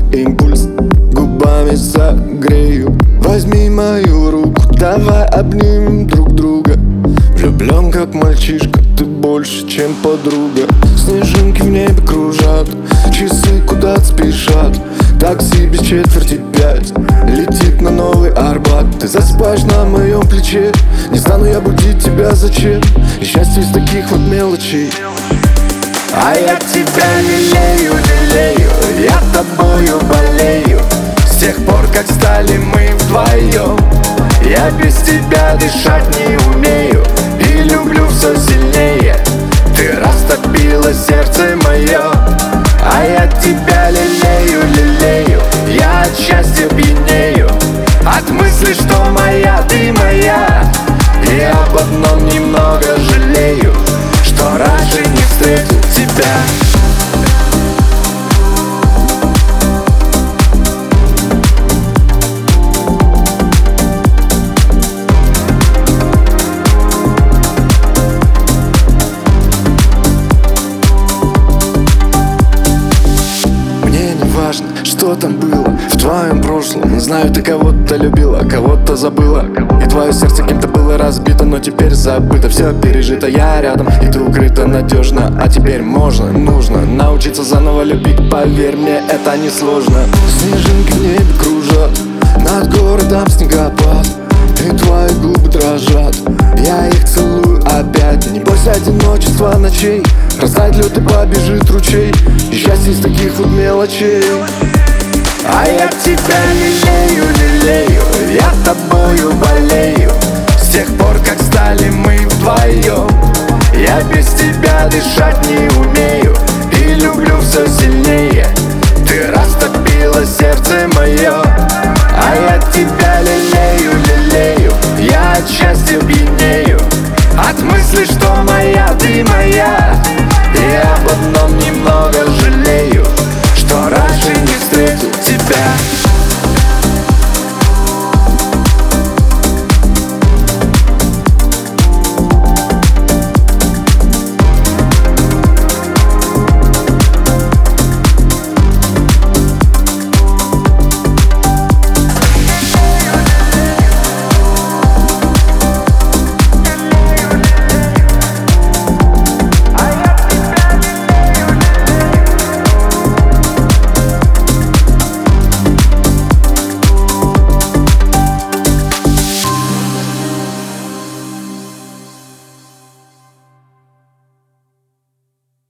импульс, губами согрею. Возьми мою руку, давай обнимем друг друга. Влюблен как мальчишка, ты больше, чем подруга. Снежинки в небе кружат, часы куда-то спешат. Такси без четверти 5 летит на Новый Арбат. Ты засыпаешь на моем плече, не стану я будить тебя, зачем? И счастье из таких вот мелочей. А я тебя лелею, лелею, я тобою болею. С тех пор, как стали мы вдвоем, я без тебя дышать не умею и люблю все сильнее. Ты растопила сердце мое, а я тебя лелею, лелею. Я от счастья пьянею, от мысли, что моя ты моя. И об одном немного жалею, что раньше не встретил тебя. Что там было в твоем прошлом? Знаю, ты кого-то любила, кого-то забыла. И твое сердце кем-то было разбито, но теперь забыто. Все пережито, я рядом, и ты укрыта надежно. А теперь можно, нужно научиться заново любить. Поверь мне, это несложно. Снежинки в небе кружат, над городом снегопад, и твои губы дрожат, я их целую опять. Не бойся одиночества ночей, растает лед и побежит ручей. И счастье из таких вот мелочей. А я тебя лелею, лелею, я тобою болею. С тех пор, как стали мы вдвоем, я без тебя дышать не умею и люблю все сильнее. Ты растопила сердце мое, а я тебя лелею, лелею. Я от счастья пьянею,